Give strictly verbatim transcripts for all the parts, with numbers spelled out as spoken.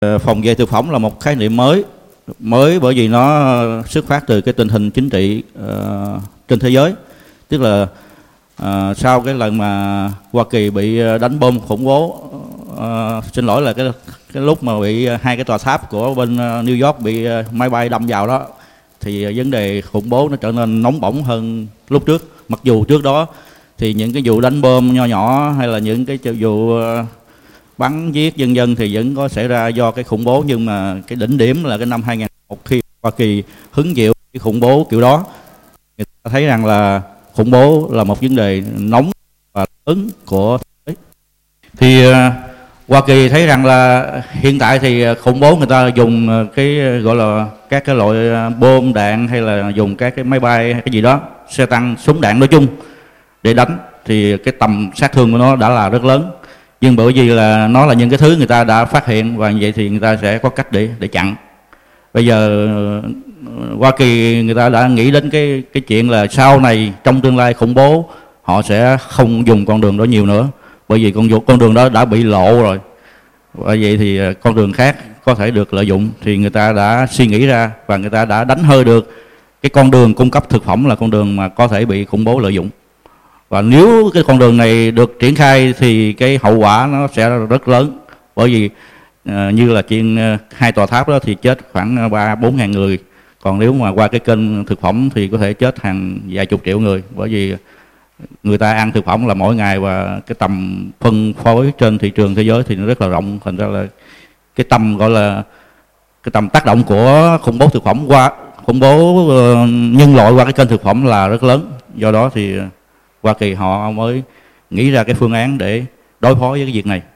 Phòng vệ thực phẩm là một khái niệm mới mới bởi vì nó xuất phát từ cái tình hình chính trị uh, trên thế giới, tức là uh, sau cái lần mà Hoa Kỳ bị đánh bom khủng bố, uh, xin lỗi là cái cái lúc mà bị hai cái tòa tháp của bên New York bị máy bay đâm vào đó, thì vấn đề khủng bố nó trở nên nóng bỏng hơn lúc trước. Mặc dù trước đó thì những cái vụ đánh bom nho nhỏ hay là những cái vụ uh, bắn giết dân dân thì vẫn có xảy ra do cái khủng bố, nhưng mà cái đỉnh điểm là cái năm hai nghìn không trăm lẻ một khi Hoa Kỳ hứng chịu cái khủng bố kiểu đó, người ta thấy rằng là khủng bố là một vấn đề nóng và lớn của thế giới. Thì uh, Hoa Kỳ thấy rằng là hiện tại thì khủng bố người ta dùng cái gọi là các cái loại bom đạn hay là dùng các cái máy bay hay cái gì đó, xe tăng, súng đạn nói chung để đánh, thì cái tầm sát thương của nó đã là rất lớn. Nhưng bởi vì là nó là những cái thứ người ta đã phát hiện, và như vậy thì người ta sẽ có cách để để chặn. Bây giờ Hoa Kỳ người ta đã nghĩ đến cái cái chuyện là sau này trong tương lai khủng bố họ sẽ không dùng con đường đó nhiều nữa, bởi vì con con đường đó đã bị lộ rồi. Bởi vậy thì con đường khác có thể được lợi dụng, thì người ta đã suy nghĩ ra và người ta đã đánh hơi được cái con đường cung cấp thực phẩm là con đường mà có thể bị khủng bố lợi dụng. Và nếu cái con đường này được triển khai thì cái hậu quả nó sẽ rất lớn, bởi vì uh, như là chuyện uh, hai tòa tháp đó thì chết khoảng ba bốn ngàn người, còn nếu mà qua cái kênh thực phẩm thì có thể chết hàng vài chục triệu người, bởi vì người ta ăn thực phẩm là mỗi ngày và cái tầm phân phối trên thị trường thế giới thì nó rất là rộng, thành ra là cái tầm gọi là cái tầm tác động của khủng bố thực phẩm qua khủng bố uh, nhân loại qua cái kênh thực phẩm là rất lớn. Do đó thì Hoa Kỳ họ mới nghĩ ra cái phương án để đối phó với cái việc này.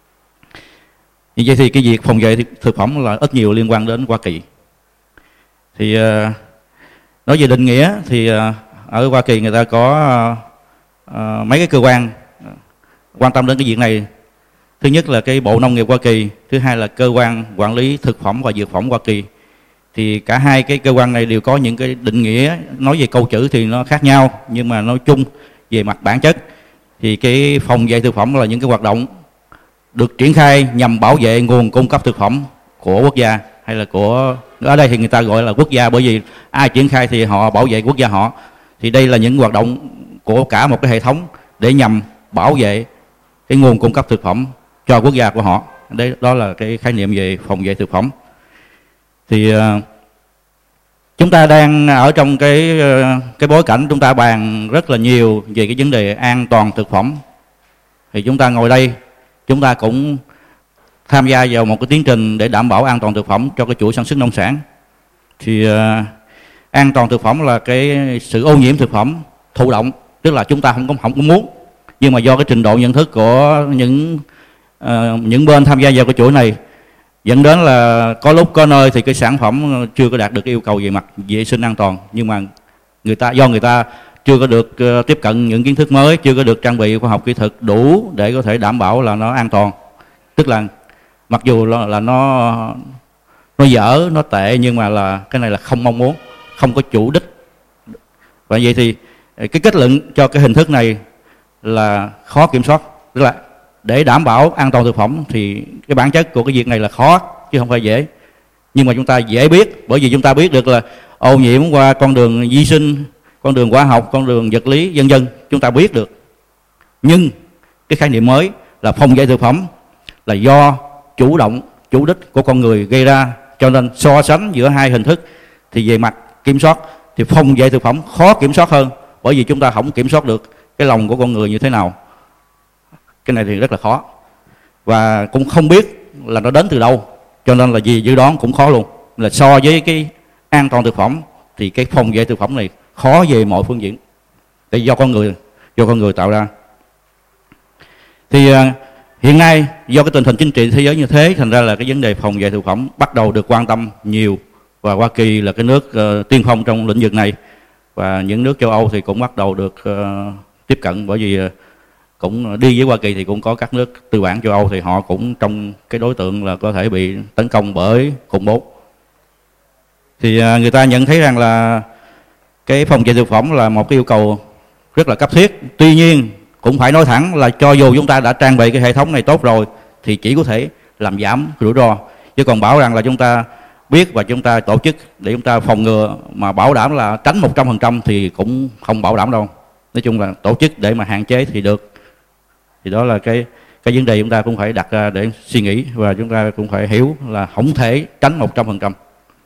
Như vậy thì cái việc phòng vệ thực phẩm là ít nhiều liên quan đến Hoa Kỳ. Thì uh, nói về định nghĩa thì uh, ở Hoa Kỳ người ta có uh, uh, mấy cái cơ quan uh, quan tâm đến cái việc này. Thứ nhất là cái Bộ Nông nghiệp Hoa Kỳ, thứ hai là cơ quan quản lý thực phẩm và dược phẩm Hoa Kỳ. Thì cả hai cái cơ quan này đều có những cái định nghĩa, nói về câu chữ thì nó khác nhau, nhưng mà nói chung về mặt bản chất thì cái phòng vệ thực phẩm là những cái hoạt động được triển khai nhằm bảo vệ nguồn cung cấp thực phẩm của quốc gia, hay là của, ở đây thì người ta gọi là quốc gia, bởi vì ai triển khai thì họ bảo vệ quốc gia họ. Thì đây là những hoạt động của cả một cái hệ thống để nhằm bảo vệ cái nguồn cung cấp thực phẩm cho quốc gia của họ. Đấy, đó là cái khái niệm về phòng vệ thực phẩm. Thì uh, chúng ta đang ở trong cái uh, cái bối cảnh chúng ta bàn rất là nhiều về cái vấn đề an toàn thực phẩm. Thì chúng ta ngồi đây, chúng ta cũng tham gia vào một cái tiến trình để đảm bảo an toàn thực phẩm cho cái chuỗi sản xuất nông sản. Thì uh, an toàn thực phẩm là cái sự ô nhiễm thực phẩm thụ động, tức là chúng ta không có không có muốn, nhưng mà do cái trình độ nhận thức của những uh, những bên tham gia vào cái chuỗi này dẫn đến là có lúc có nơi thì cái sản phẩm chưa có đạt được yêu cầu về mặt vệ sinh an toàn, nhưng mà người ta do người ta chưa có được uh, tiếp cận những kiến thức mới, chưa có được trang bị khoa học kỹ thuật đủ để có thể đảm bảo là nó an toàn. Tức là mặc dù là, là nó nó dở, nó tệ, nhưng mà là cái này là không mong muốn, không có chủ đích. Và vậy thì cái kết luận cho cái hình thức này là khó kiểm soát. Tức là để đảm bảo an toàn thực phẩm thì cái bản chất của cái việc này là khó chứ không phải dễ. Nhưng mà chúng ta dễ biết, bởi vì chúng ta biết được là ô nhiễm qua con đường vi sinh, con đường hóa học, con đường vật lý, vân vân, chúng ta biết được. Nhưng cái khái niệm mới là phòng vệ thực phẩm là do chủ động, chủ đích của con người gây ra, cho nên so sánh giữa hai hình thức thì về mặt kiểm soát thì phòng vệ thực phẩm khó kiểm soát hơn, bởi vì chúng ta không kiểm soát được cái lòng của con người như thế nào. Cái này thì rất là khó, và cũng không biết là nó đến từ đâu, cho nên là gì dự đoán cũng khó luôn. Là so với cái an toàn thực phẩm thì cái phòng vệ thực phẩm này khó về mọi phương diện, tại do con người do con người tạo ra. Thì uh, hiện nay do cái tình hình chính trị thế giới như thế, thành ra là cái vấn đề phòng vệ thực phẩm bắt đầu được quan tâm nhiều, và Hoa Kỳ là cái nước uh, tiên phong trong lĩnh vực này, và những nước châu Âu thì cũng bắt đầu được uh, tiếp cận, bởi vì uh, cũng đi với Hoa Kỳ thì cũng có các nước tư bản châu Âu thì họ cũng trong cái đối tượng là có thể bị tấn công bởi khủng bố. Thì uh, người ta nhận thấy rằng là cái phòng vệ thực phẩm là một cái yêu cầu rất là cấp thiết. Tuy nhiên cũng phải nói thẳng là cho dù chúng ta đã trang bị cái hệ thống này tốt rồi thì chỉ có thể làm giảm rủi ro, Chứ còn bảo rằng là chúng ta biết và chúng ta tổ chức để chúng ta phòng ngừa mà bảo đảm là tránh một trăm phần trăm thì cũng không bảo đảm đâu. Nói chung là tổ chức để mà hạn chế thì được. Thì đó là cái cái vấn đề chúng ta cũng phải đặt ra để suy nghĩ, và chúng ta cũng phải hiểu là không thể tránh một trăm phần trăm.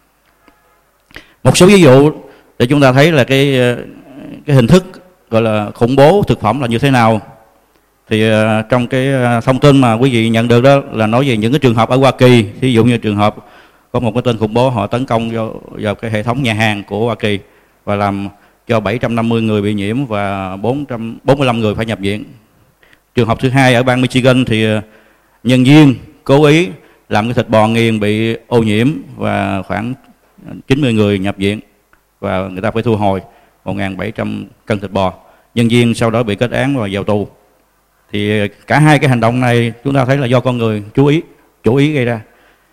Một số ví dụ để chúng ta thấy là cái cái hình thức gọi là khủng bố thực phẩm là như thế nào. Thì uh, trong cái thông tin mà quý vị nhận được đó là nói về những cái trường hợp ở Hoa Kỳ. Ví dụ như trường hợp có một cái tên khủng bố họ tấn công vào, vào cái hệ thống nhà hàng của Hoa Kỳ và làm cho bảy trăm năm mươi người bị nhiễm và bốn trăm bốn mươi lăm người phải nhập viện. Trường hợp thứ hai ở bang Michigan thì nhân viên cố ý làm cái thịt bò nghiền bị ô nhiễm và khoảng chín mươi người nhập viện và người ta phải thu hồi một nghìn bảy trăm cân thịt bò. Nhân viên sau đó bị kết án và vào tù. Thì cả hai cái hành động này chúng ta thấy là do con người chú ý, chủ ý gây ra.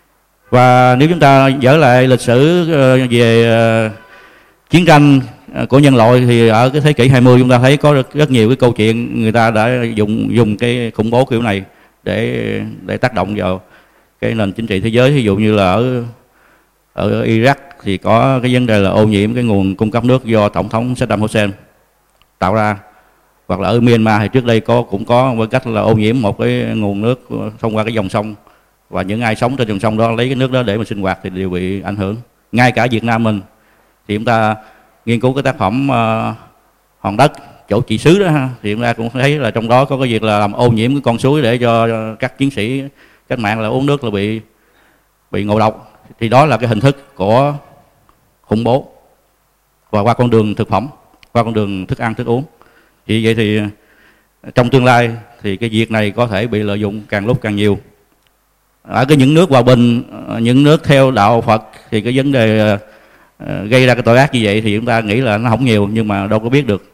Và nếu chúng ta dở lại lịch sử về chiến tranh của nhân loại thì ở cái thế kỷ hai mươi chúng ta thấy có rất, rất nhiều cái câu chuyện người ta đã dùng dùng cái khủng bố kiểu này để để tác động vào cái nền chính trị thế giới. Ví dụ như là ở ở Iraq thì có cái vấn đề là ô nhiễm cái nguồn cung cấp nước do tổng thống Saddam Hussein tạo ra, hoặc là ở Myanmar thì trước đây có cũng có với cách là ô nhiễm một cái nguồn nước thông qua cái dòng sông, và những ai sống trên dòng sông đó lấy cái nước đó để mà sinh hoạt thì đều bị ảnh hưởng. Ngay cả Việt Nam mình thì chúng ta nghiên cứu cái tác phẩm uh, Hòn Đất Chỗ Trị Xứ đó ha, thì chúng ta cũng thấy là trong đó có cái việc là làm ô nhiễm cái con suối để cho các chiến sĩ cách mạng là uống nước là bị bị ngộ độc. Thì đó là cái hình thức của khủng bố và qua con đường thực phẩm, qua con đường thức ăn thức uống. Thì vậy thì trong tương lai thì cái việc này có thể bị lợi dụng càng lúc càng nhiều. Ở cái những nước hòa bình, những nước theo đạo Phật thì cái vấn đề uh, gây ra cái tội ác như vậy thì chúng ta nghĩ là nó không nhiều, nhưng mà đâu có biết được.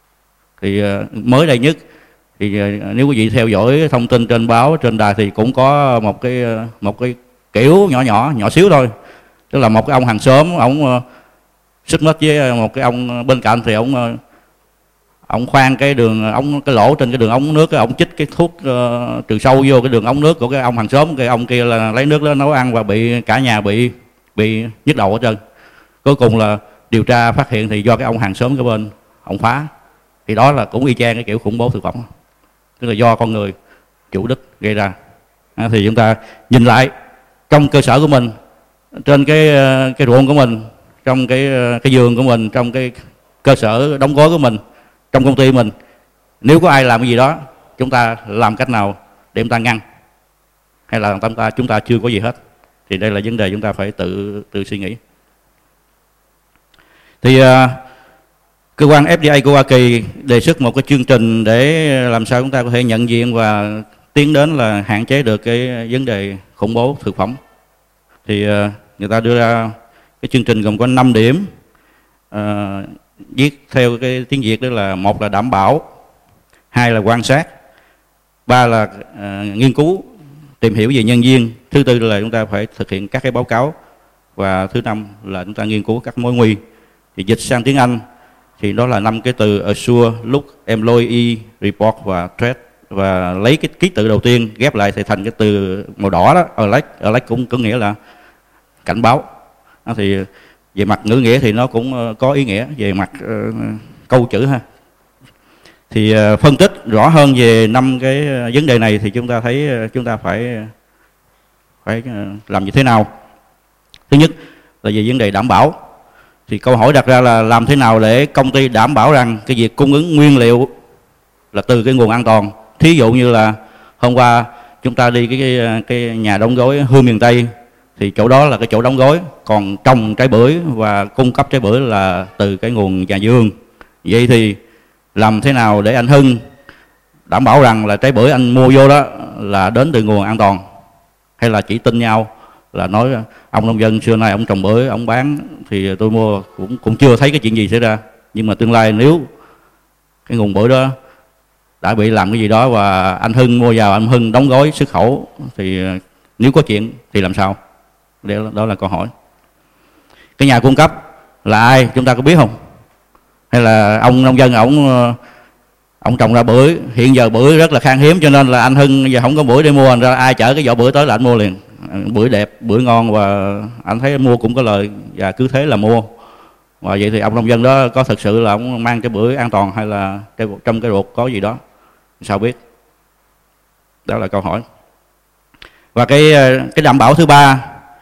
Thì uh, mới đây nhất thì uh, nếu quý vị theo dõi thông tin trên báo, trên đài thì cũng có một cái uh, một cái kiểu nhỏ nhỏ nhỏ xíu thôi, tức là một cái ông hàng xóm ông uh, xích mích với một cái ông bên cạnh, thì ông uh, ông khoan cái đường ống, cái lỗ trên cái đường ống nước, cái ông chích cái thuốc uh, trừ sâu vô cái đường ống nước của cái ông hàng xóm. Cái ông kia là lấy nước đó nấu ăn và bị cả nhà bị bị nhức đầu hết trơn. Cuối cùng là điều tra phát hiện thì do cái ông hàng xóm cái bên ông phá. Thì đó là cũng y chang cái kiểu khủng bố thực phẩm, tức là do con người chủ đích gây ra. À, thì chúng ta nhìn lại trong cơ sở của mình, trên cái cái ruộng của mình, trong cái cái vườn của mình, trong cái cơ sở đóng gói của mình, trong công ty mình, nếu có ai làm cái gì đó, chúng ta làm cách nào để chúng ta ngăn, hay là chúng ta chúng ta chưa có gì hết. Thì đây là vấn đề chúng ta phải tự tự suy nghĩ. Thì uh, cơ quan F D A của Hoa Kỳ đề xuất một cái chương trình để làm sao chúng ta có thể nhận diện và tiến đến là hạn chế được cái vấn đề khủng bố thực phẩm. Thì uh, người ta đưa ra cái chương trình gồm có năm điểm, uh, viết theo cái tiếng Việt, đó là một là đảm bảo, hai là quan sát, ba là uh, nghiên cứu tìm hiểu về nhân viên, thứ tư là chúng ta phải thực hiện các cái báo cáo, và thứ năm là chúng ta nghiên cứu các mối nguy. Thì dịch sang tiếng Anh thì đó là năm cái từ assure, look, employee, report và threat, và lấy cái ký tự đầu tiên ghép lại thì thành cái từ màu đỏ đó, alert. Alert cũng có nghĩa là cảnh báo. Đó, thì về mặt ngữ nghĩa thì nó cũng có ý nghĩa về mặt uh, câu chữ ha. Thì uh, phân tích rõ hơn về năm cái vấn đề này thì chúng ta thấy uh, chúng ta phải phải uh, làm như thế nào. Thứ nhất là về vấn đề đảm bảo. Thì câu hỏi đặt ra là làm thế nào để công ty đảm bảo rằng cái việc cung ứng nguyên liệu là từ cái nguồn an toàn. Thí dụ như là hôm qua chúng ta đi cái cái, cái nhà đóng gói Hương Miền Tây, thì chỗ đó là cái chỗ đóng gói, còn trồng trái bưởi và cung cấp trái bưởi là từ cái nguồn nhà vườn. Vậy thì làm thế nào để anh Hưng đảm bảo rằng là trái bưởi anh mua vô đó là đến từ nguồn an toàn, hay là chỉ tin nhau là nói ông nông dân xưa nay ông trồng bưởi ông bán thì tôi mua, cũng cũng chưa thấy cái chuyện gì xảy ra. Nhưng mà tương lai nếu cái nguồn bưởi đó đã bị làm cái gì đó và anh Hưng mua vào, anh Hưng đóng gói xuất khẩu, thì nếu có chuyện thì làm sao? Đó là câu hỏi. Cái nhà cung cấp là ai chúng ta có biết không? Hay là ông nông dân ổng ông trồng ra bưởi, hiện giờ bưởi rất là khan hiếm cho nên là anh Hưng giờ không có bưởi để mua, ra ai chở cái vỏ bưởi tới là anh mua liền. Bưởi đẹp, bưởi ngon và anh thấy mua cũng có lời và cứ thế là mua. Và vậy thì ông nông dân đó có thực sự là ông mang cái bưởi an toàn hay là trong cái ruột có gì đó, sao biết? Đó là câu hỏi. Và cái cái đảm bảo thứ ba,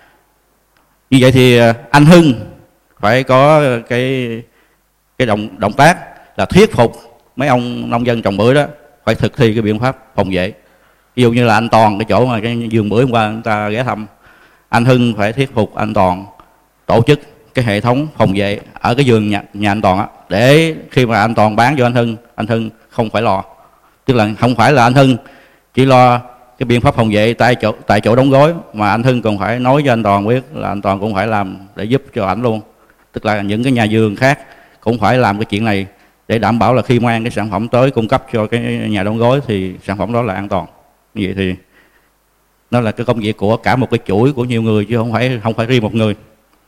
như vậy thì anh Hưng phải có cái cái động động tác là thuyết phục mấy ông nông dân trồng bưởi đó phải thực thi cái biện pháp phòng vệ. Ví dụ như là anh Toàn, cái chỗ mà cái vườn bưởi hôm qua chúng ta ghé thăm, anh Hưng phải thuyết phục anh Toàn tổ chức cái hệ thống phòng vệ ở cái vườn nhà, nhà anh Toàn á, để khi mà anh Toàn bán cho anh Hưng, anh Hưng không phải lo. Tức là không phải là anh Hưng chỉ lo cái biện pháp phòng vệ tại chỗ tại chỗ đóng gói, mà anh Hưng còn phải nói cho anh Toàn biết là anh Toàn cũng phải làm để giúp cho ảnh luôn. Tức là những cái nhà vườn khác cũng phải làm cái chuyện này để đảm bảo là khi mang cái sản phẩm tới cung cấp cho cái nhà đóng gói thì sản phẩm đó là an toàn. Như vậy thì nó là cái công việc của cả một cái chuỗi của nhiều người chứ không phải không phải riêng một người.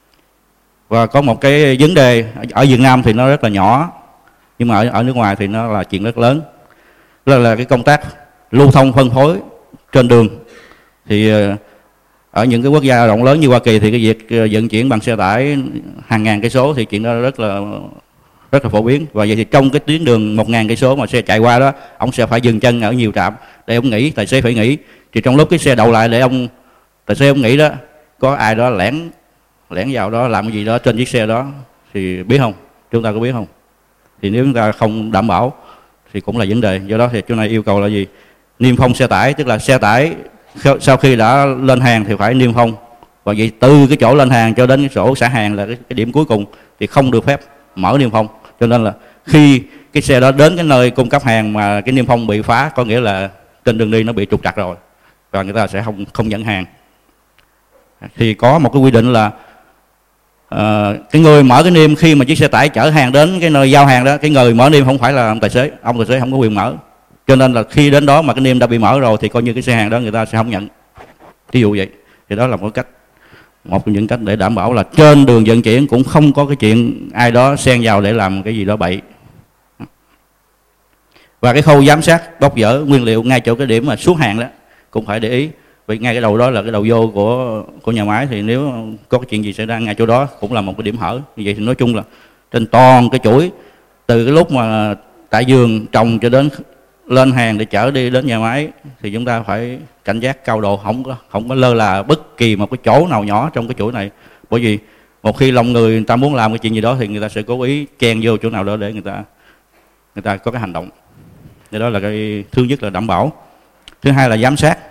Và có một cái vấn đề ở Việt Nam thì nó rất là nhỏ, nhưng mà ở, ở nước ngoài thì nó là chuyện rất lớn. Đó là cái công tác lưu thông phân phối trên đường. Thì ở những cái quốc gia rộng lớn như Hoa Kỳ thì cái việc vận chuyển bằng xe tải hàng ngàn cây số thì chuyện đó rất là rất là phổ biến. Và vậy thì trong cái tuyến đường một ngàn cây số mà xe chạy qua đó, ông sẽ phải dừng chân ở nhiều trạm để ông nghỉ, tài xế phải nghỉ. Thì trong lúc cái xe đậu lại để ông tài xế ông nghỉ đó, có ai đó lẻn lẻn vào đó làm cái gì đó trên chiếc xe đó thì biết không? Chúng ta có biết không? Thì nếu chúng ta không đảm bảo thì cũng là vấn đề. Do đó thì chỗ này yêu cầu là gì? Niêm phong xe tải, tức là xe tải sau khi đã lên hàng thì phải niêm phong. Và vậy từ cái chỗ lên hàng cho đến cái chỗ xả hàng là cái, cái điểm cuối cùng thì không được phép mở niêm phong. Cho nên là khi cái xe đó đến cái nơi cung cấp hàng mà cái niêm phong bị phá, có nghĩa là trên đường đi nó bị trục trặc rồi và người ta sẽ không không nhận hàng. Thì có một cái quy định là uh, cái người mở cái niêm khi mà chiếc xe tải chở hàng đến cái nơi giao hàng đó, cái người mở niêm không phải là ông tài xế, ông tài xế không có quyền mở. Cho nên là khi đến đó mà cái niêm đã bị mở rồi thì coi như cái xe hàng đó người ta sẽ không nhận. Ví dụ vậy. Thì đó là một cách, một trong những cách để đảm bảo là trên đường vận chuyển cũng không có cái chuyện ai đó xen vào để làm cái gì đó bậy. Và cái khâu giám sát bóc dỡ nguyên liệu ngay chỗ cái điểm mà xuất hàng đó cũng phải để ý. Vì ngay cái đầu đó là cái đầu vô của của nhà máy, thì nếu có cái chuyện gì xảy ra ngay chỗ đó cũng là một cái điểm hở. Như vậy thì nói chung là trên toàn cái chuỗi, từ cái lúc mà tại vườn trồng cho đến lên hàng để chở đi đến nhà máy thì chúng ta phải cảnh giác cao độ, không có không có lơ là bất kỳ một cái chỗ nào nhỏ trong cái chuỗi này. Bởi vì một khi lòng người, người ta muốn làm cái chuyện gì đó thì người ta sẽ cố ý chen vô chỗ nào đó để người ta người ta có cái hành động. Thì đó là cái thứ nhất là đảm bảo. Thứ hai là giám sát.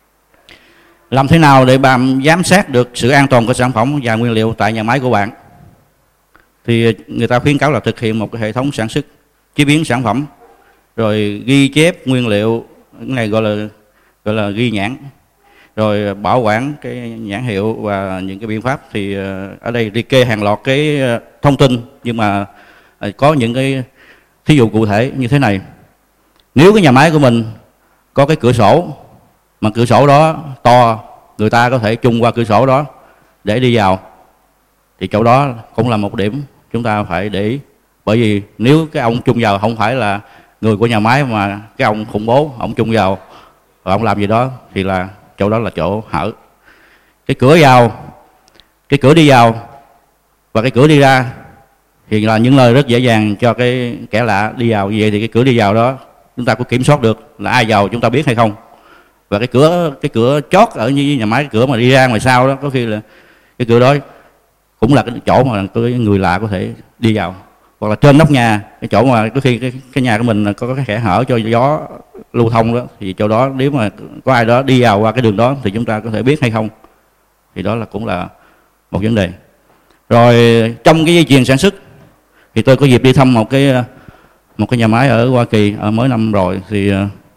Làm thế nào để bạn giám sát được sự an toàn của sản phẩm và nguyên liệu tại nhà máy của bạn? Thì người ta khuyến cáo là thực hiện một cái hệ thống sản xuất, chế biến sản phẩm, rồi ghi chép nguyên liệu, cái này gọi là gọi là ghi nhãn, rồi bảo quản cái nhãn hiệu và những cái biện pháp. Thì ở đây liệt kê hàng loạt cái thông tin, nhưng mà có những cái thí dụ cụ thể như thế này. Nếu cái nhà máy của mình có cái cửa sổ mà cửa sổ đó to, người ta có thể chung qua cửa sổ đó để đi vào, thì chỗ đó cũng là một điểm chúng ta phải để ý. Bởi vì nếu cái ông chung vào không phải là người của nhà máy mà cái ông khủng bố, ông chung vào và ông làm gì đó thì là chỗ đó là chỗ hở. Cái cửa vào, cái cửa đi vào và cái cửa đi ra thì là những nơi rất dễ dàng cho cái kẻ lạ đi vào. Như vậy thì cái cửa đi vào đó chúng ta có kiểm soát được là ai vào chúng ta biết hay không. Và cái cửa cái cửa chót ở như nhà máy, cái cửa mà đi ra ngoài sau đó, có khi là cái cửa đó cũng là cái chỗ mà cái người lạ có thể đi vào. Hoặc là trên nóc nhà, cái chỗ mà có khi cái, cái nhà của mình có cái kẽ hở cho gió lưu thông đó, thì chỗ đó nếu mà có ai đó đi vào qua cái đường đó thì chúng ta có thể biết hay không. Thì đó là cũng là một vấn đề. Rồi trong cái dây chuyền sản xuất thì tôi có dịp đi thăm một cái một cái nhà máy ở Hoa Kỳ ở mới năm rồi. Thì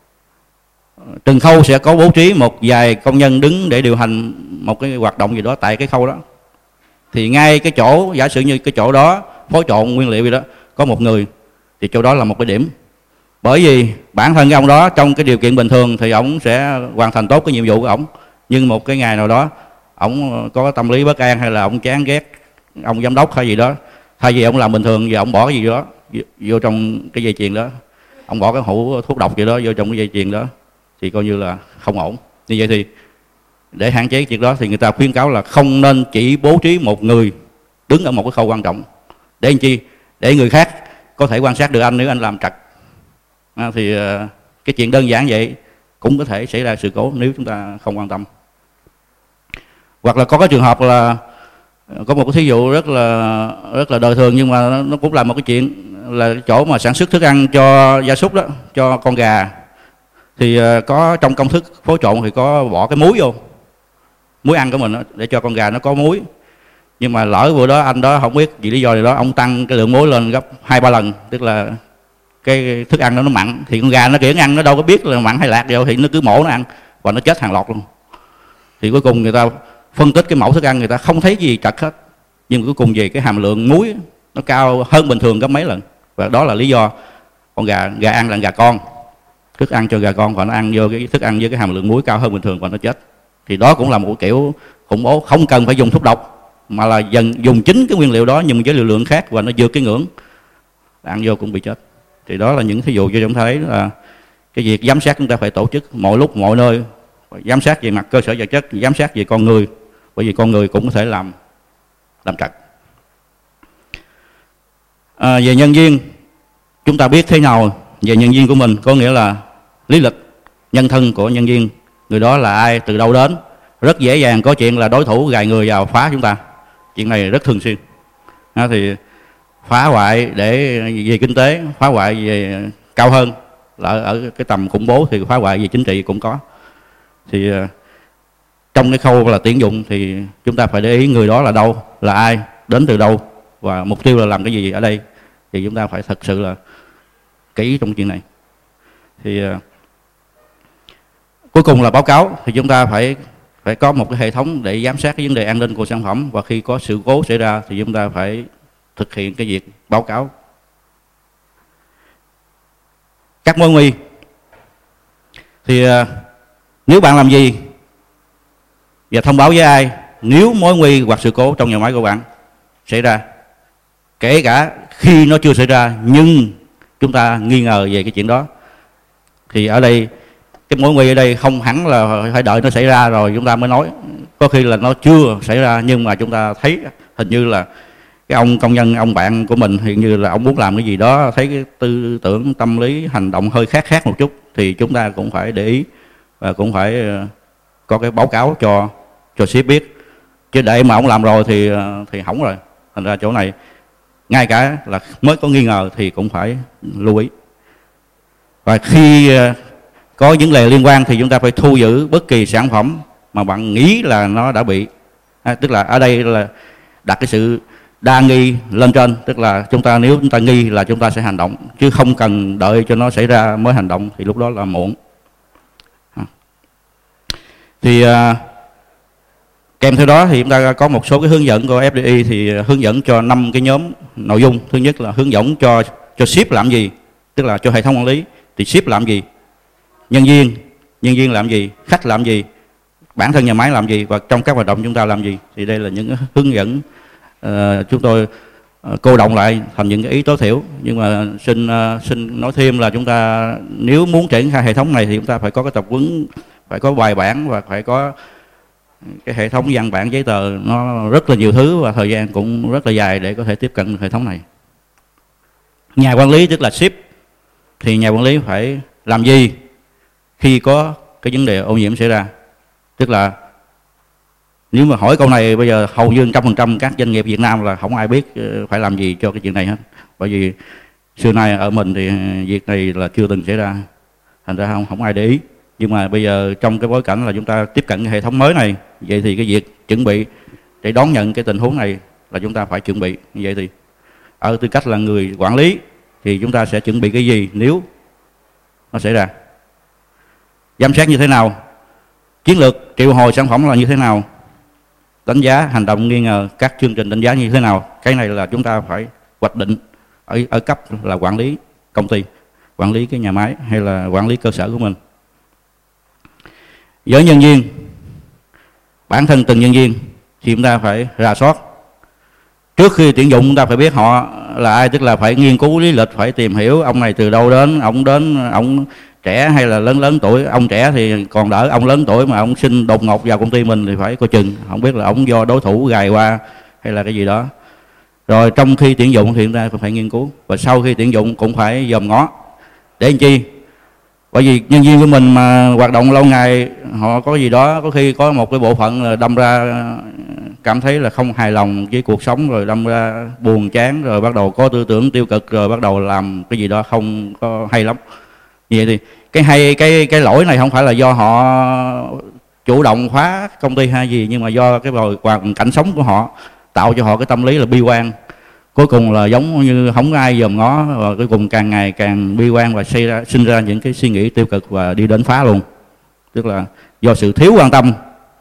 từng khâu sẽ có bố trí một vài công nhân đứng để điều hành một cái hoạt động gì đó tại cái khâu đó. Thì ngay cái chỗ, giả sử như cái chỗ đó phối trộn nguyên liệu gì đó có một người, thì chỗ đó là một cái điểm. Bởi vì bản thân cái ông đó trong cái điều kiện bình thường thì ông sẽ hoàn thành tốt cái nhiệm vụ của ông. Nhưng một cái ngày nào đó ông có tâm lý bất an hay là ông chán ghét ông giám đốc hay gì đó, thay vì ông làm bình thường giờ ông bỏ cái gì đó vô trong cái dây chuyền đó, ông bỏ cái hũ thuốc độc gì đó vô trong cái dây chuyền đó thì coi như là không ổn. Như vậy thì để hạn chế chuyện đó thì người ta khuyến cáo là không nên chỉ bố trí một người đứng ở một cái khâu quan trọng. Để làm chi? Để người khác có thể quan sát được anh nếu anh làm trật. À, thì cái chuyện đơn giản vậy cũng có thể xảy ra sự cố nếu chúng ta không quan tâm. Hoặc là có cái trường hợp là có một cái thí dụ rất là rất là đời thường, nhưng mà nó cũng là một cái chuyện là chỗ mà sản xuất thức ăn cho gia súc đó, cho con gà, thì có trong công thức phối trộn thì có bỏ cái muối vô, muối ăn của mình đó, để cho con gà nó có muối. Nhưng mà lỡ bữa đó anh đó không biết vì lý do gì đó ông tăng cái lượng muối lên gấp hai ba lần, tức là cái thức ăn đó nó mặn, thì con gà nó kiểu ăn nó đâu có biết là mặn hay lạc đâu, thì nó cứ mổ nó ăn và nó chết hàng loạt luôn. Thì cuối cùng người ta phân tích cái mẫu thức ăn, người ta không thấy gì trật hết, nhưng cuối cùng về cái hàm lượng muối nó cao hơn bình thường gấp mấy lần. Và đó là lý do con gà gà ăn là gà con, thức ăn cho gà con và nó ăn vô cái thức ăn với cái hàm lượng muối cao hơn bình thường và nó chết. Thì đó cũng là một kiểu khủng bố, không cần phải dùng thuốc độc mà là dần dùng chính cái nguyên liệu đó nhưng với liều lượng khác và nó vượt cái ngưỡng, ăn vô cũng bị chết. Thì đó là những thí dụ cho chúng ta thấy là cái việc giám sát chúng ta phải tổ chức mọi lúc mọi nơi, giám sát về mặt cơ sở vật chất, giám sát về con người, bởi vì con người cũng có thể làm làm trật. À, về nhân viên, chúng ta biết thế nào về nhân viên của mình, có nghĩa là lý lịch nhân thân của nhân viên, người đó là ai, từ đâu đến. Rất dễ dàng có chuyện là đối thủ gài người vào phá chúng ta, chuyện này rất thường xuyên. À, thì phá hoại để về kinh tế, phá hoại về cao hơn là ở cái tầm khủng bố, thì phá hoại về chính trị cũng có. Thì trong cái khâu là tuyển dụng thì chúng ta phải để ý người đó là đâu, là ai, đến từ đâu và mục tiêu là làm cái gì ở đây. Thì chúng ta phải thật sự là kỹ trong chuyện này. Thì uh, cuối cùng là báo cáo, thì chúng ta phải phải có một cái hệ thống để giám sát cái vấn đề an ninh của sản phẩm, và khi có sự cố xảy ra thì chúng ta phải thực hiện cái việc báo cáo. Các mối nguy thì uh, nếu bạn làm gì và thông báo với ai nếu mối nguy hoặc sự cố trong nhà máy của bạn xảy ra, kể cả khi nó chưa xảy ra nhưng chúng ta nghi ngờ về cái chuyện đó, thì ở đây cái mối nguy ở đây không hẳn là phải đợi nó xảy ra rồi chúng ta mới nói. Có khi là nó chưa xảy ra nhưng mà chúng ta thấy hình như là cái ông công nhân, ông bạn của mình hình như là ông muốn làm cái gì đó, thấy cái tư tưởng, tâm lý, hành động hơi khác khác một chút, thì chúng ta cũng phải để ý và cũng phải có cái báo cáo cho cho sếp biết. Chứ để mà ông làm rồi thì thì hỏng rồi. Thành ra chỗ này ngay cả là mới có nghi ngờ thì cũng phải lưu ý. Và khi có những lề liên quan thì chúng ta phải thu giữ bất kỳ sản phẩm mà bạn nghĩ là nó đã bị, à, tức là ở đây là đặt cái sự đa nghi lên trên, tức là chúng ta nếu chúng ta nghi là chúng ta sẽ hành động, chứ không cần đợi cho nó xảy ra mới hành động, thì lúc đó là muộn. À. Thì à, kèm theo đó thì chúng ta có một số cái hướng dẫn của ép đê i, thì hướng dẫn cho năm cái nhóm nội dung. Thứ nhất là hướng dẫn cho cho ship làm gì, tức là cho hệ thống quản lý thì ship làm gì, nhân viên nhân viên làm gì, khách làm gì, bản thân nhà máy làm gì, và trong các hoạt động chúng ta làm gì. Thì đây là những hướng dẫn uh, chúng tôi uh, cô động lại thành những cái ý tối thiểu. Nhưng mà xin uh, xin nói thêm là chúng ta nếu muốn triển khai hệ thống này thì chúng ta phải có cái tập huấn, phải có bài bản và phải có cái hệ thống văn bản giấy tờ, nó rất là nhiều thứ và thời gian cũng rất là dài để có thể tiếp cận hệ thống này. Nhà quản lý tức là ship, thì nhà quản lý phải làm gì khi có cái vấn đề ô nhiễm xảy ra. Tức là nếu mà hỏi câu này bây giờ hầu như một trăm phần trăm các doanh nghiệp Việt Nam là không ai biết phải làm gì cho cái chuyện này hết. Bởi vì xưa nay ở mình thì việc này là chưa từng xảy ra, thành ra không không ai để ý. Nhưng mà bây giờ trong cái bối cảnh là chúng ta tiếp cận cái hệ thống mới này, vậy thì cái việc chuẩn bị để đón nhận cái tình huống này là chúng ta phải chuẩn bị. Như vậy thì ở tư cách là người quản lý thì chúng ta sẽ chuẩn bị cái gì nếu nó xảy ra, giám sát như thế nào, chiến lược triệu hồi sản phẩm là như thế nào, đánh giá hành động nghi ngờ, các chương trình đánh giá như thế nào. Cái này là chúng ta phải hoạch định ở, ở cấp là quản lý công ty, quản lý cái nhà máy hay là quản lý cơ sở của mình. Với nhân viên, bản thân từng nhân viên thì chúng ta phải rà soát. Trước khi tuyển dụng chúng ta phải biết họ là ai, tức là phải nghiên cứu lý lịch, phải tìm hiểu ông này từ đâu đến, ông đến ông trẻ hay là lớn lớn tuổi. Ông trẻ thì còn đỡ, ông lớn tuổi mà ông xin đột ngột vào công ty mình thì phải coi chừng, không biết là ông do đối thủ gài qua hay là cái gì đó. Rồi trong khi tuyển dụng thì chúng ta phải nghiên cứu, và sau khi tuyển dụng cũng phải dòm ngó. Để làm chi? Bởi vì nhân viên của mình mà hoạt động lâu ngày, họ có gì đó, có khi có một cái bộ phận là đâm ra cảm thấy là không hài lòng với cuộc sống, rồi đâm ra buồn chán, rồi bắt đầu có tư tưởng tiêu cực, rồi bắt đầu làm cái gì đó không có hay lắm. Như vậy thì cái hay cái cái lỗi này không phải là do họ chủ động khóa công ty hay gì, nhưng mà do cái hoàn cảnh sống của họ tạo cho họ cái tâm lý là bi quan. Cuối cùng là giống như không có ai dòm ngó, và cuối cùng càng ngày càng bi quan và sinh ra, sinh ra những cái suy nghĩ tiêu cực và đi đến phá luôn. Tức là do sự thiếu quan tâm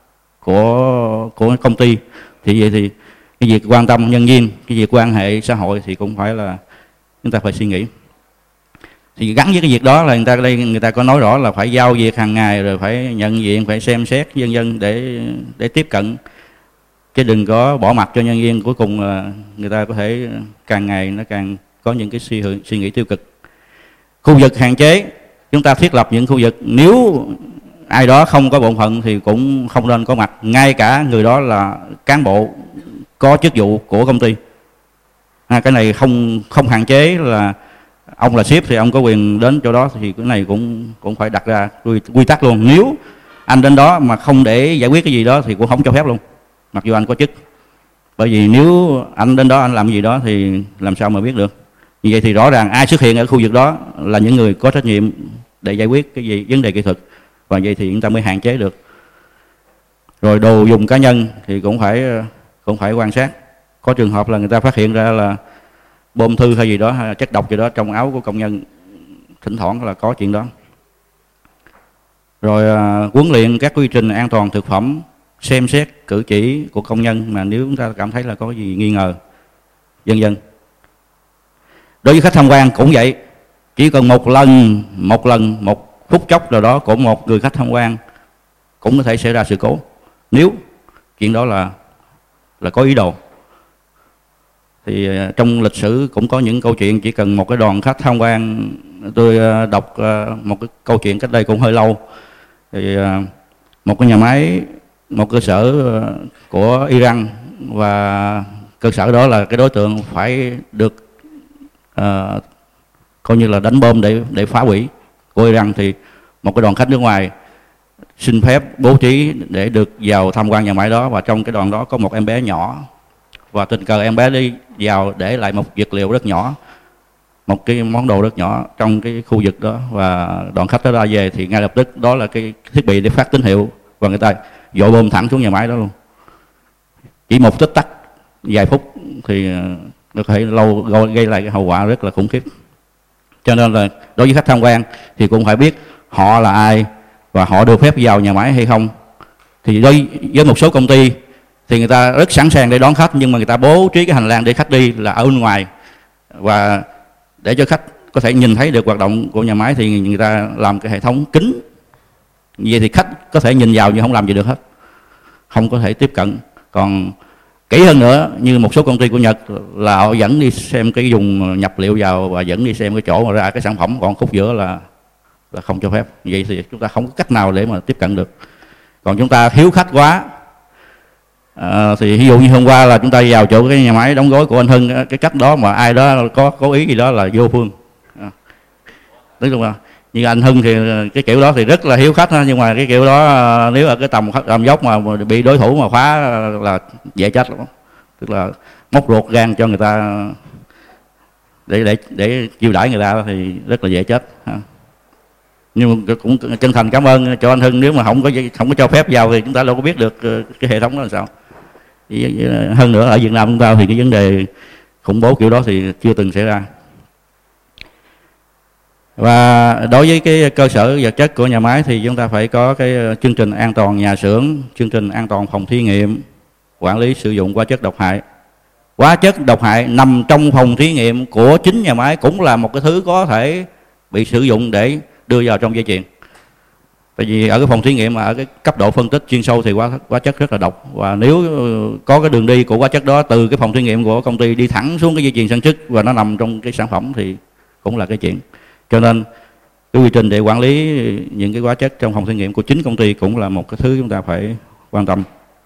của của công ty. Thì vậy thì cái việc quan tâm nhân viên, cái việc quan hệ xã hội thì cũng phải là chúng ta phải suy nghĩ. Thì gắn với cái việc đó là người ta đây người ta có nói rõ là phải giao việc hàng ngày, rồi phải nhận diện, phải xem xét vân vân để để tiếp cận, chứ đừng có bỏ mặt cho nhân viên. Cuối cùng là người ta có thể càng ngày nó càng có những cái suy, suy nghĩ tiêu cực. Khu vực hạn chế, chúng ta thiết lập những khu vực, nếu ai đó không có bổn phận thì cũng không nên có mặt, ngay cả người đó là cán bộ có chức vụ của công ty. À, cái này không không hạn chế là ông là sếp thì ông có quyền đến chỗ đó, thì cái này cũng cũng phải đặt ra quy, quy tắc luôn. Nếu anh đến đó mà không để giải quyết cái gì đó thì cũng không cho phép luôn, mặc dù anh có chức. Bởi vì nếu anh đến đó anh làm gì đó thì làm sao mà biết được. Như vậy thì rõ ràng ai xuất hiện ở khu vực đó là những người có trách nhiệm để giải quyết cái gì vấn đề kỹ thuật, và vậy thì chúng ta mới hạn chế được. Rồi đồ dùng cá nhân thì cũng phải cũng phải quan sát. Có trường hợp là người ta phát hiện ra là bom thư hay gì đó, hay chất độc gì đó trong áo của công nhân, thỉnh thoảng là có chuyện đó. Rồi à, huấn luyện các quy trình an toàn thực phẩm, xem xét cử chỉ của công nhân mà nếu chúng ta cảm thấy là có gì nghi ngờ, vân vân. Đối với khách tham quan cũng vậy, chỉ cần một lần một lần một phút chốc nào đó của một người khách tham quan cũng có thể xảy ra sự cố, nếu chuyện đó là là có ý đồ. Thì trong lịch sử cũng có những câu chuyện chỉ cần một cái đoàn khách tham quan. Tôi đọc một cái câu chuyện cách đây cũng hơi lâu. Thì một cái nhà máy, một cơ sở của Iran, và cơ sở đó là cái đối tượng phải được uh, coi như là đánh bom để để phá hủy của Iran. Thì một cái đoàn khách nước ngoài xin phép bố trí để được vào tham quan nhà máy đó, và trong cái đoàn đó có một em bé nhỏ, và tình cờ em bé đi vào để lại một vật liệu rất nhỏ, một cái món đồ rất nhỏ trong cái khu vực đó, và đoàn khách đó ra về thì ngay lập tức đó là cái thiết bị để phát tín hiệu, và người ta dội bom thẳng xuống nhà máy đó luôn. Chỉ một tích tắc vài phút thì nó có thể lâu gây lại cái hậu quả rất là khủng khiếp. Cho nên là đối với khách tham quan thì cũng phải biết họ là ai và họ được phép vào nhà máy hay không. Thì đối với một số công ty thì người ta rất sẵn sàng để đón khách, nhưng mà người ta bố trí cái hành lang để khách đi là ở bên ngoài, và để cho khách có thể nhìn thấy được hoạt động của nhà máy thì người ta làm cái hệ thống kính. Vậy thì khách có thể nhìn vào nhưng không làm gì được hết, không có thể tiếp cận. Còn kỹ hơn nữa, như một số công ty của Nhật là họ dẫn đi xem cái vùng nhập liệu vào và dẫn đi xem cái chỗ mà ra cái sản phẩm, còn khúc giữa là là không cho phép. Vậy thì chúng ta không có cách nào để mà tiếp cận được. Còn chúng ta thiếu khách quá, à, thì ví dụ như hôm qua là chúng ta vào chỗ cái nhà máy đóng gói của anh Hưng, cái cách đó mà ai đó có cố ý gì đó là vô phương. À, đúng không? Như anh Hưng thì cái kiểu đó thì rất là hiếu khách, nhưng mà cái kiểu đó nếu ở cái tầm tầm dốc mà bị đối thủ mà phá là dễ chết lắm. Tức là móc ruột gan cho người ta để để để chiêu đãi người ta thì rất là dễ chết. Nhưng mà cũng chân thành cảm ơn cho anh Hưng, nếu mà không có không có cho phép vào thì chúng ta đâu có biết được cái hệ thống đó là sao. Hơn nữa ở Việt Nam chúng ta thì cái vấn đề khủng bố kiểu đó thì chưa từng xảy ra. Và đối với cái cơ sở vật chất của nhà máy thì chúng ta phải có cái chương trình an toàn nhà xưởng, chương trình an toàn phòng thí nghiệm, quản lý sử dụng hóa chất độc hại. Hóa chất độc hại nằm trong phòng thí nghiệm của chính nhà máy cũng là một cái thứ có thể bị sử dụng để đưa vào trong dây chuyền. Tại vì ở cái phòng thí nghiệm mà ở cái cấp độ phân tích chuyên sâu thì hóa hóa chất rất là độc, và nếu có cái đường đi của hóa chất đó từ cái phòng thí nghiệm của công ty đi thẳng xuống cái dây chuyền sản xuất và nó nằm trong cái sản phẩm thì cũng là cái chuyện. Cho nên cái quy trình để quản lý những cái hóa chất trong phòng thí nghiệm của chính công ty cũng là một cái thứ chúng ta phải quan tâm.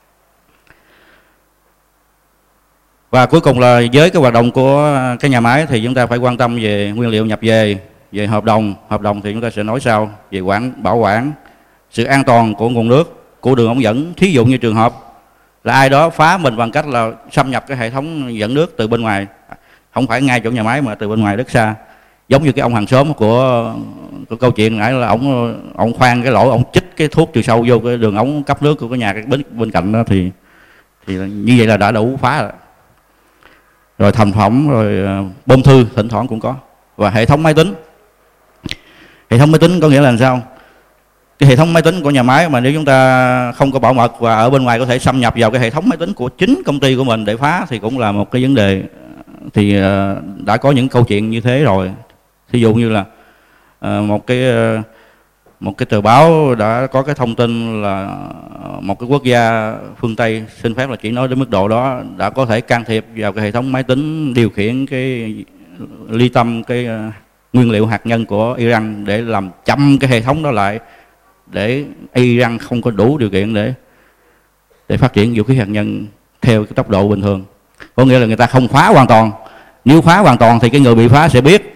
Và cuối cùng là với cái hoạt động của cái nhà máy thì chúng ta phải quan tâm về nguyên liệu nhập về, về hợp đồng. Hợp đồng thì chúng ta sẽ nói sau, về quản bảo quản, sự an toàn của nguồn nước, của đường ống dẫn. Thí dụ như trường hợp là ai đó phá mình bằng cách là xâm nhập cái hệ thống dẫn nước từ bên ngoài, không phải ngay chỗ nhà máy mà từ bên ngoài rất xa. Giống như cái ông hàng xóm của, của câu chuyện nãy là ông ông khoan cái lỗ, ông chích cái thuốc từ sâu vô cái đường ống cấp nước của cái nhà cái bên bên cạnh đó, thì thì như vậy là đã đủ phá rồi. Rồi thành phẩm, rồi bơm thư thỉnh thoảng cũng có. Và hệ thống máy tính. Hệ thống máy tính có nghĩa là làm sao? Cái hệ thống máy tính của nhà máy mà nếu chúng ta không có bảo mật và ở bên ngoài có thể xâm nhập vào cái hệ thống máy tính của chính công ty của mình để phá thì cũng là một cái vấn đề. Thì đã có những câu chuyện như thế rồi. Thí dụ như là một cái một cái tờ báo đã có cái thông tin là một cái quốc gia phương Tây, xin phép là chỉ nói đến mức độ đó, đã có thể can thiệp vào cái hệ thống máy tính điều khiển cái ly tâm, cái nguyên liệu hạt nhân của Iran để làm chậm cái hệ thống đó lại, để Iran không có đủ điều kiện để để phát triển vũ khí hạt nhân theo cái tốc độ bình thường. Có nghĩa là người ta không phá hoàn toàn. Nếu phá hoàn toàn thì cái người bị phá sẽ biết.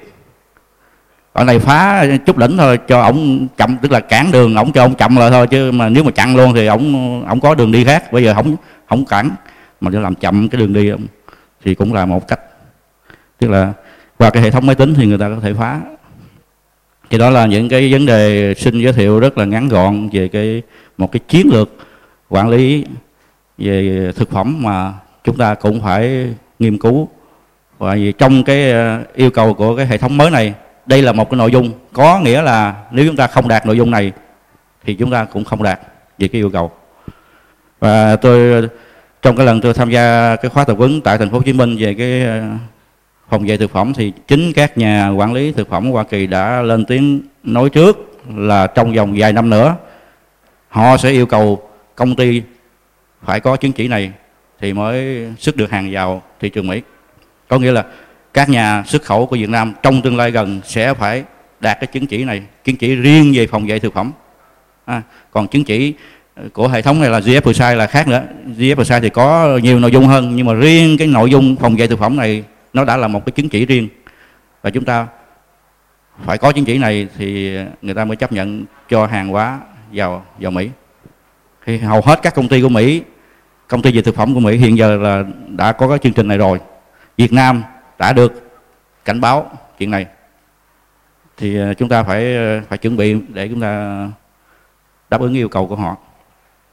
Ở này phá chút đỉnh thôi, cho ổng chậm, tức là cản đường, ổng cho ổng chậm lại thôi, chứ mà nếu mà chặn luôn thì ổng ổng có đường đi khác. Bây giờ không không cản mà để làm chậm cái đường đi thì cũng là một cách. Tức là qua cái hệ thống máy tính thì người ta có thể phá. Thì đó là những cái vấn đề xin giới thiệu rất là ngắn gọn về cái một cái chiến lược quản lý về thực phẩm mà chúng ta cũng phải nghiên cứu. Và vì trong cái yêu cầu của cái hệ thống mới này, đây là một cái nội dung, có nghĩa là nếu chúng ta không đạt nội dung này thì chúng ta cũng không đạt về cái yêu cầu. Và tôi trong cái lần tôi tham gia cái khóa tập huấn tại thành phố Hồ Chí Minh về cái phòng vệ thực phẩm thì chính các nhà quản lý thực phẩm Hoa Kỳ đã lên tiếng nói trước là trong vòng vài năm nữa họ sẽ yêu cầu công ty phải có chứng chỉ này thì mới xuất được hàng vào thị trường Mỹ. Có nghĩa là các nhà xuất khẩu của Việt Nam trong tương lai gần sẽ phải đạt cái chứng chỉ này, chứng chỉ riêng về phòng vệ thực phẩm. À, còn chứng chỉ của hệ thống này là giê ép Precise là khác nữa. giê ép Precise thì có nhiều nội dung hơn, nhưng mà riêng cái nội dung phòng vệ thực phẩm này nó đã là một cái chứng chỉ riêng. Và chúng ta phải có chứng chỉ này thì người ta mới chấp nhận cho hàng hóa vào vào Mỹ. Thì hầu hết các công ty của Mỹ, công ty về thực phẩm của Mỹ hiện giờ là đã có cái chương trình này rồi. Việt Nam đã được cảnh báo chuyện này. Thì chúng ta phải phải chuẩn bị để chúng ta đáp ứng yêu cầu của họ.